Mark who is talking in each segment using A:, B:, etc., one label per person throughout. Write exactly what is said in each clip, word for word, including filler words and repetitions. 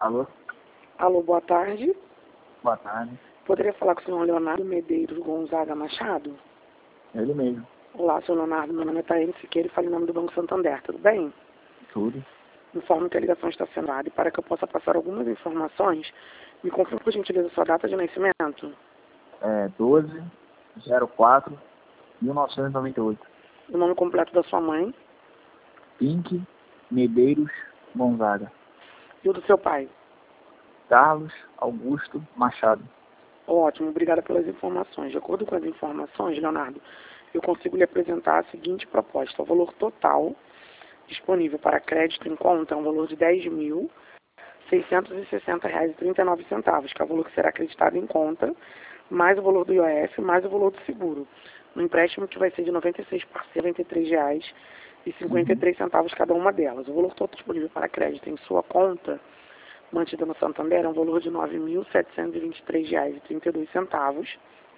A: Alô?
B: Alô, boa tarde.
A: Boa tarde.
B: Poderia falar com o senhor Leonardo Medeiros Gonzaga Machado?
A: Ele mesmo.
B: Olá, senhor Leonardo. Meu nome é Thaís Siqueira e falo em nome do Banco Santander. Tudo bem?
A: Tudo.
B: Informo que a ligação está sendo dada e para que eu possa passar algumas informações, me confirme por gentileza sua data de nascimento.
A: É doze zero quatro mil novecentos e noventa e oito.
B: O nome completo da sua mãe
A: Pink Medeiros Gonzaga.
B: e o do seu pai.
A: Carlos Augusto Machado.
B: Ótimo, obrigada pelas informações. De acordo com as informações, Leonardo, eu consigo lhe apresentar a seguinte proposta. O valor total disponível para crédito em conta é um valor de dez mil seiscentos e sessenta reais e trinta e nove centavos, que é o valor que será acreditado em conta, mais o valor do I O F, mais o valor do seguro. No empréstimo que vai ser de noventa e seis parcelas, noventa e três reais e cinquenta e três centavos cada uma delas. O valor total disponível para crédito em sua conta, mantida no Santander, é um valor de nove mil setecentos e vinte e três reais e trinta e dois centavos.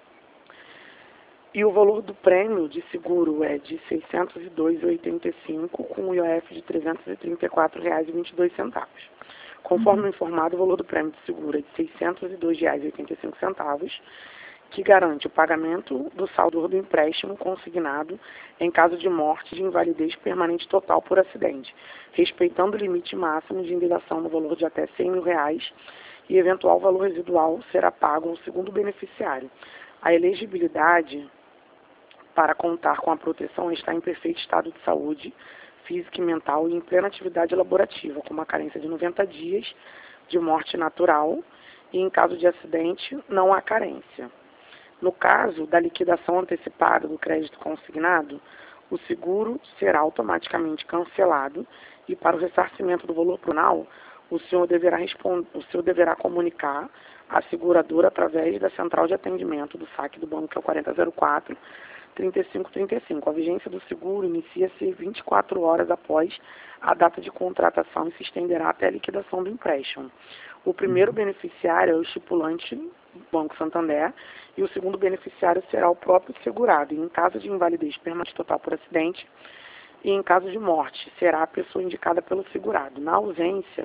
B: E o valor do prêmio de seguro é de seiscentos e dois reais e oitenta e cinco centavos, com o I O F de trezentos e trinta e quatro reais e vinte e dois centavos. Conforme informado, o valor do prêmio de seguro é de seiscentos e dois reais e oitenta e cinco centavos, que garante o pagamento do saldo do empréstimo consignado em caso de morte de invalidez permanente total por acidente, respeitando o limite máximo de indenização no valor de até cem mil reais, e eventual valor residual será pago ao segundo beneficiário. A elegibilidade para contar com a proteção está em perfeito estado de saúde física e mental e em plena atividade laborativa, com uma carência de noventa dias de morte natural, e em caso de acidente não há carência. No caso da liquidação antecipada do crédito consignado, o seguro será automaticamente cancelado e para o ressarcimento do valor penal, o senhor deverá, responder, o senhor deverá comunicar à seguradora através da central de atendimento do saque do banco, que é o quarenta zero quatro, trinta e cinco trinta e cinco. A vigência do seguro inicia-se vinte e quatro horas após a data de contratação e se estenderá até a liquidação do empréstimo. O primeiro beneficiário é o estipulante Banco Santander e o segundo beneficiário será o próprio segurado. E em caso de invalidez permanente total por acidente e em caso de morte, será a pessoa indicada pelo segurado. Na ausência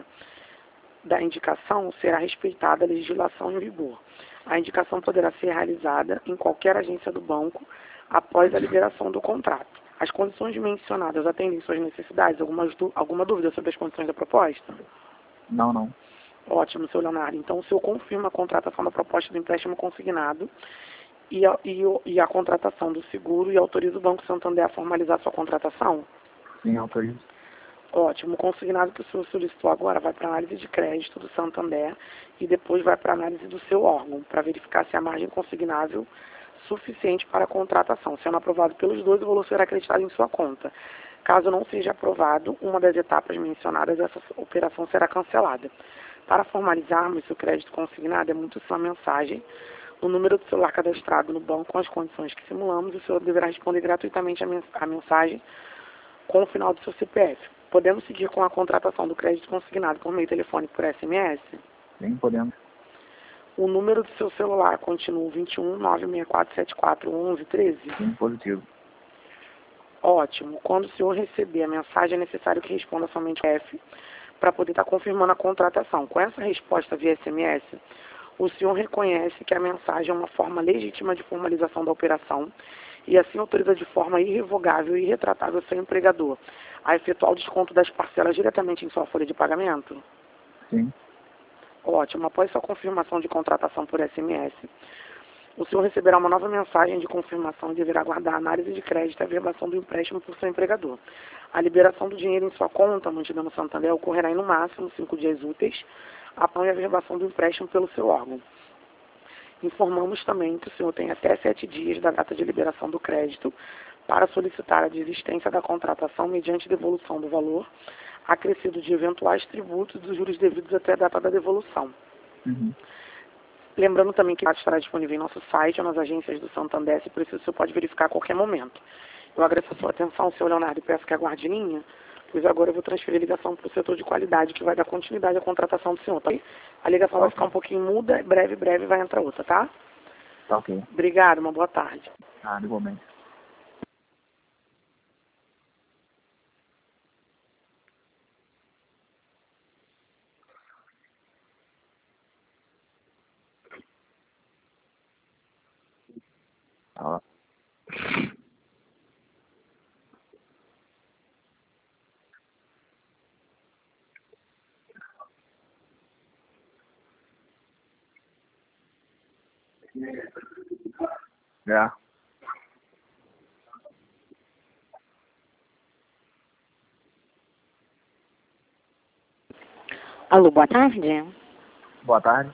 B: da indicação, será respeitada a legislação em vigor. A indicação poderá ser realizada em qualquer agência do banco após a liberação do contrato. As condições mencionadas atendem suas necessidades? Alguma, alguma dúvida sobre as condições da proposta?
A: Não, não.
B: Ótimo, seu Leonardo. Então, o senhor confirma a contratação da proposta do empréstimo consignado e a, e, o, e a contratação do seguro e autoriza o Banco Santander a formalizar sua contratação?
A: Sim, autorizo.
B: Ótimo. O consignado que o senhor solicitou agora vai para a análise de crédito do Santander e depois vai para a análise do seu órgão, para verificar se a margem consignável suficiente para a contratação. Sendo aprovado pelos dois, o valor será acreditado em sua conta. Caso não seja aprovado uma das etapas mencionadas, essa operação será cancelada. Para formalizarmos o crédito consignado, é muito sua mensagem, o número do celular cadastrado no banco com as condições que simulamos, e o senhor deverá responder gratuitamente a, mens a mensagem com o final do seu C P F. Podemos seguir com a contratação do crédito consignado por meio telefônico por S M S?
A: Sim, podemos.
B: O número do seu celular continua vinte e um, nove seis quatro sete quatro, onze, treze?
A: Sim, positivo.
B: Ótimo. Quando o senhor receber a mensagem, é necessário que responda somente o F para poder estar confirmando a contratação. Com essa resposta via S M S, o senhor reconhece que a mensagem é uma forma legítima de formalização da operação e assim autoriza de forma irrevogável e irretratável seu empregador a efetuar o desconto das parcelas diretamente em sua folha de pagamento?
A: Sim.
B: Ótimo. Após sua confirmação de contratação por S M S, o senhor receberá uma nova mensagem de confirmação e deverá aguardar a análise de crédito e a averbação do empréstimo por seu empregador. A liberação do dinheiro em sua conta, mantida no Santander, ocorrerá em no máximo cinco dias úteis, após a averbação do empréstimo pelo seu órgão. Informamos também que o senhor tem até sete dias da data de liberação do crédito para solicitar a desistência da contratação mediante devolução do valor, acrescido de eventuais tributos e dos juros devidos até a data da devolução.
A: Uhum.
B: Lembrando também que estará disponível em nosso site ou nas agências do Santander, se preciso, o senhor pode verificar a qualquer momento. Eu agradeço a sua atenção, senhor Leonardo, e peço que aguarde em linha, pois agora eu vou transferir a ligação para o setor de qualidade, que vai dar continuidade à contratação do senhor, tá? A ligação vai ficar um pouquinho muda, breve, breve vai entrar outra, tá?
A: Tá ok.
B: Obrigado, uma boa tarde.
A: Ah, igualmente. É.
C: Alô, boa tarde.
A: Boa tarde.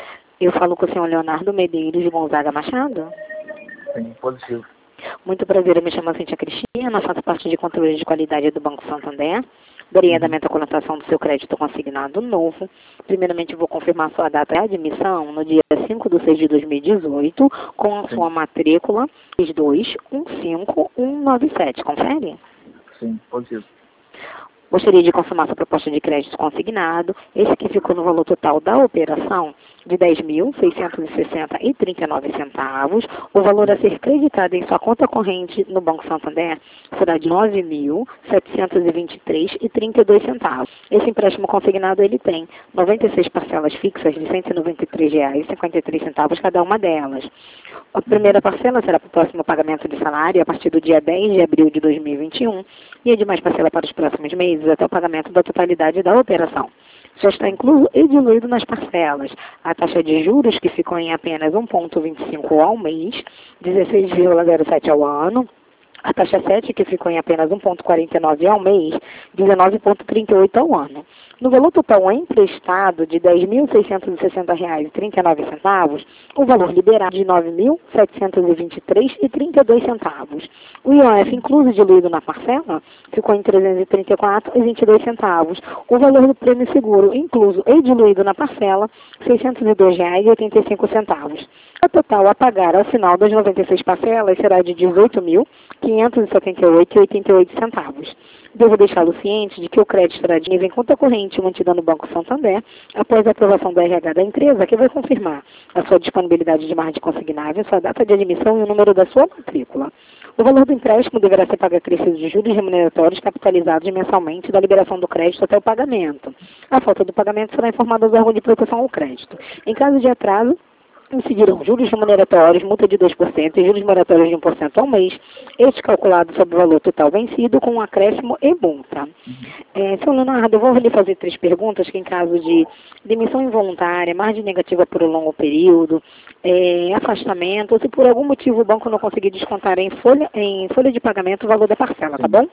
C: Eu falo com o senhor Leonardo Medeiros de Gonzaga Machado.
A: Sim, positivo.
C: Muito prazer, eu me chamo Cintia Cristina, faço parte de controle de qualidade do Banco Santander. Darei andamento à conotação do seu crédito consignado novo. Primeiramente, vou confirmar sua data de admissão no dia cinco de seis de dois mil e dezoito, com a
A: Sim.
C: sua matrícula dois um cinco um nove sete. Confere?
A: Sim, positivo.
C: Gostaria de confirmar sua proposta de crédito consignado, esse que ficou no valor total da operação de dez mil seiscentos e sessenta reais e trinta e nove centavos. O valor a ser creditado em sua conta corrente no Banco Santander será de nove mil setecentos e vinte e três reais e trinta e dois centavos. Esse empréstimo consignado ele tem noventa e seis parcelas fixas de cento e noventa e três reais e cinquenta e três centavos cada uma delas. A primeira parcela será para o próximo pagamento de salário a partir do dia dez de abril de dois mil e vinte e um e a demais parcela para os próximos meses até o pagamento da totalidade da operação. Já está incluso e diluído nas parcelas a taxa de juros, que ficou em apenas um vírgula vinte e cinco ao mês, dezesseis vírgula zero sete ao ano, a taxa sete, que ficou em apenas um vírgula quarenta e nove ao mês, dezenove vírgula trinta e oito ao ano. No valor total emprestado de dez mil seiscentos e sessenta reais e trinta e nove centavos, o valor liberado de nove mil setecentos e vinte e três reais e trinta e dois centavos. O I O F incluso e diluído na parcela ficou em trezentos e trinta e quatro reais e vinte e dois centavos. O valor do prêmio seguro incluso e diluído na parcela, seiscentos e dois reais e oitenta e cinco centavos. O total a pagar ao final das noventa e seis parcelas será de dezoito mil quinhentos e setenta e oito reais e oitenta e oito centavos. Devo deixá-lo ciente de que o crédito será de nível em conta corrente mantida no Banco Santander após a aprovação do R H da empresa, que vai confirmar a sua disponibilidade de margem consignável, sua data de admissão e o número da sua matrícula. O valor do empréstimo deverá ser pago acrescido de juros remuneratórios capitalizados mensalmente da liberação do crédito até o pagamento. A falta do pagamento será informada aos órgãos de proteção ao crédito. Em caso de atraso, incidirão juros remuneratórios, multa de dois por cento e juros moratórios de um por cento ao mês, este calculado sobre o valor total vencido com um acréscimo e multa. É, senhor Leonardo, eu vou lhe fazer três perguntas que em caso de demissão involuntária, margem negativa por um longo período, é, afastamento, ou se por algum motivo o banco não conseguir descontar em folha, em folha de pagamento o valor da parcela, tá bom?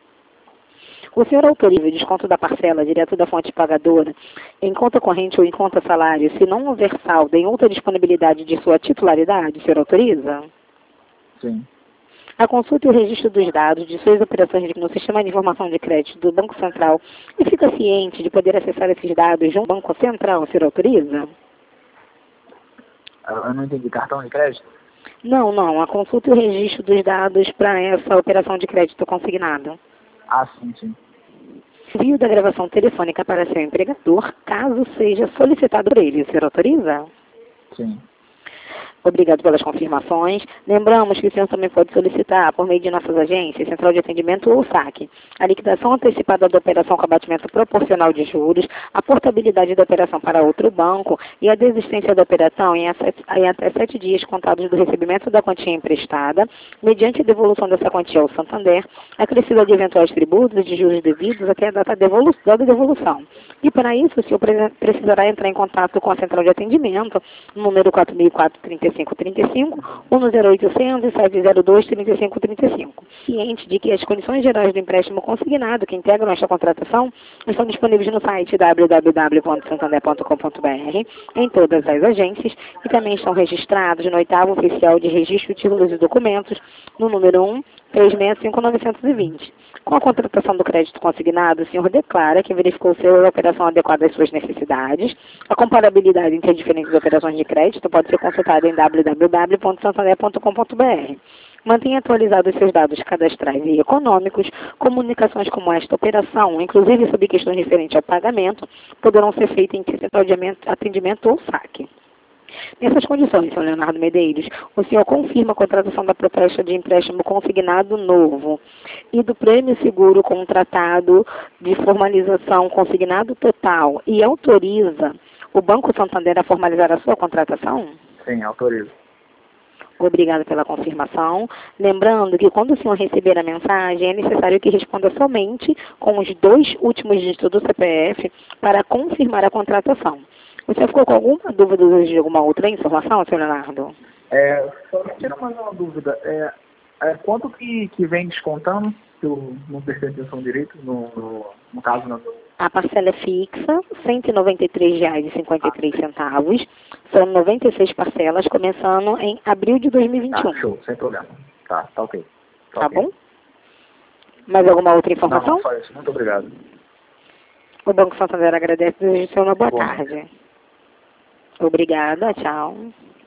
C: O senhor autoriza o desconto da parcela direto da fonte pagadora em conta corrente ou em conta salário, se não houver saldo em outra disponibilidade de sua titularidade, o senhor autoriza?
A: Sim.
C: A consulta e o registro dos dados de suas operações no Sistema de Informação de Crédito do Banco Central e fica ciente de poder acessar esses dados junto ao Banco Central, o senhor autoriza?
A: Eu não entendi. Cartão de crédito?
C: Não, não. A consulta e o registro dos dados para essa operação de crédito consignado.
A: Ah, sim, sim.
C: Envio da gravação telefônica para seu empregador, caso seja solicitado por ele. O senhor autoriza?
A: Sim.
C: Obrigado pelas confirmações. Lembramos que o senhor também pode solicitar, por meio de nossas agências, Central de Atendimento ou SAC, a liquidação antecipada da operação com abatimento proporcional de juros, a portabilidade da operação para outro banco e a desistência da operação em até sete dias contados do recebimento da quantia emprestada, mediante a devolução dessa quantia ao Santander, acrescida de eventuais tributos e de juros devidos até a data da devolução. E para isso, o senhor precisará entrar em contato com a Central de Atendimento, número quatro mil e quatro, trinta e cinco trinta e cinco, ou no zero oitocentos, sete zero dois, trinta e cinco trinta e cinco. Ciente de que as condições gerais do empréstimo consignado que integram esta contratação estão disponíveis no site w w w ponto santander ponto com ponto b r, em todas as agências, e também estão registrados no oitavo oficial de registro de títulos e documentos, no número um, três seis cinco nove dois zero. Com a contratação do crédito consignado, o senhor declara que verificou se a operação adequada às suas necessidades. A comparabilidade entre as diferentes operações de crédito pode ser consultada em w w w ponto santander ponto com ponto b r. Mantenha atualizados seus dados cadastrais e econômicos. Comunicações como esta operação, inclusive sobre questões referentes ao pagamento, poderão ser feitas em central de atendimento ou saque. Nessas condições, senhor Leonardo Medeiros, o senhor confirma a contratação da proposta de empréstimo consignado novo e do prêmio seguro contratado de formalização consignado total e autoriza o Banco Santander a formalizar a sua contratação?
A: Sim, autorizo.
C: Obrigada pela confirmação. Lembrando que quando o senhor receber a mensagem, é necessário que responda somente com os dois últimos dígitos do C P F para confirmar a contratação. Você ficou com alguma dúvida de alguma outra informação, senhor Leonardo?
A: É, só tira mais uma dúvida. É, é, quanto que, que vem descontando, se eu não prestei atenção direito, no, no, no caso, não?
C: A parcela é fixa, cento e noventa e três reais e cinquenta e três centavos. São noventa e seis parcelas, começando em abril de dois mil e vinte e um.
A: Tá, show, sem problema. Tá, tá ok.
C: Tá,
A: ok.
C: bom? Mais alguma outra
A: Não,
C: informação?
A: não, só isso. Muito obrigado.
C: O Banco Santander agradece e deseja uma boa
A: Boa
C: tarde. Obrigada, tchau.